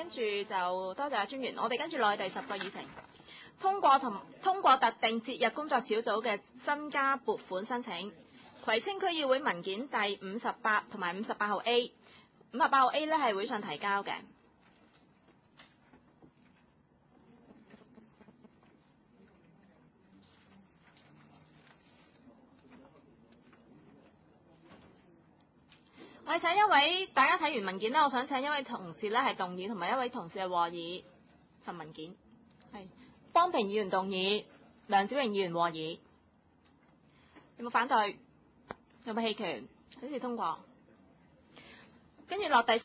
跟住就多謝阿專員。我哋跟住落去第10個議程，通過特定節日工作小組嘅增加撥款申請。葵青區議會文件第58同埋58號 A，58號 A 呢係會上提交嘅。我哋請一位，大家睇完文件呢，我想請一位同事呢係動議，同埋一位同事係和議份文件。係方平議員動議，梁小瑩議員和議。有冇反對？有冇棄權？好似通過。跟住落第